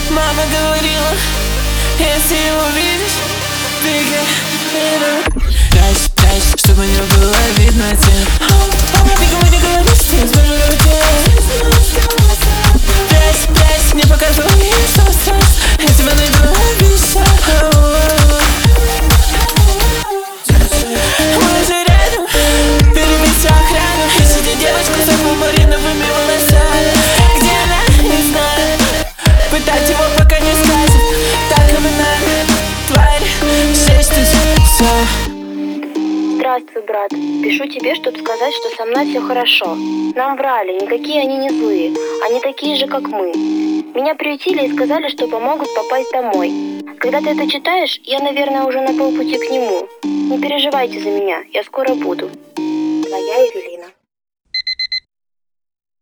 Мама говорила, если его видишь, беги, прячь, прячь, чтобы не было видно тебя. Никому не говори, что я сбежу от тебя. Прячь, прячь, не покажу им, что стресс. Я тебя найду, обещаю. Мы же рядом, перебить охрану. И сидит девочка с аквамариновыми волосами. Где она, не знаю. Пытать его, пока не скажет. Так именно, тварь, 6000, все. Здравствуй, брат. Пишу тебе, чтобы сказать, что со мной все хорошо. Нам врали, никакие они не злые. Они такие же, как мы. Меня приютили и сказали, что помогут попасть домой. Когда ты это читаешь, я, наверное, уже на полпути к нему. Не переживайте за меня, я скоро буду.